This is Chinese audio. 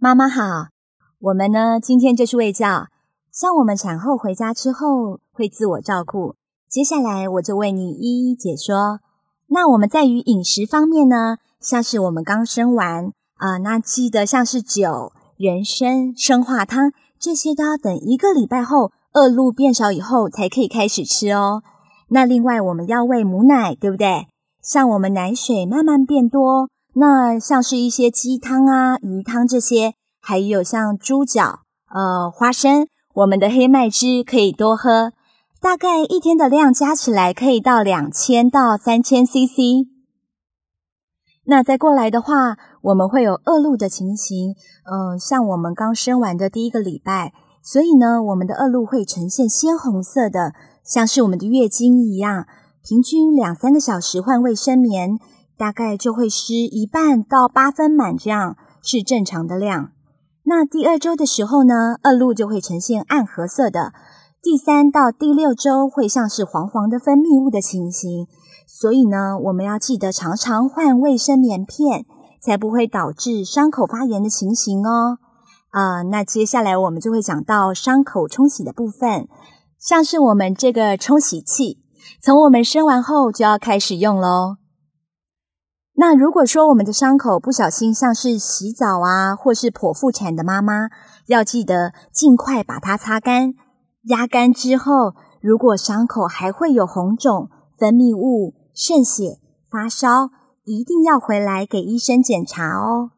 妈妈好，我们呢今天就是卫教，像我们产后回家之后会自我照顾，接下来我就为你一一解说。那我们在于饮食方面呢，像是我们刚生完那记得像是酒、人参、生化汤这些都要等1个礼拜后恶露变少以后才可以开始吃哦。那另外我们要喂母奶，对不对？像我们奶水慢慢变多，那像是一些鸡汤啊、鱼汤这些，还有像猪脚、花生，我们的黑麦汁可以多喝，大概一天的量加起来可以到2000到3000 cc。那再过来的话，我们会有恶露的情形，像我们刚生完的第1个礼拜，所以呢，我们的恶露会呈现鲜红色的，像是我们的月经一样，平均2-3个小时换卫生棉，大概就会湿1半到8分满，这样是正常的量。那第2周的时候呢，恶露就会呈现暗褐色的，第3到第6周会像是黄黄的分泌物的情形。所以呢，我们要记得常常换卫生棉片，才不会导致伤口发炎的情形哦。那接下来我们就会讲到伤口冲洗的部分，像是我们这个冲洗器，从我们生完后就要开始用咯。那如果说我们的伤口不小心像是洗澡啊，或是剖腹产的妈妈，要记得尽快把它擦干，压干之后，如果伤口还会有红肿、分泌物、渗血、发烧，一定要回来给医生检查哦。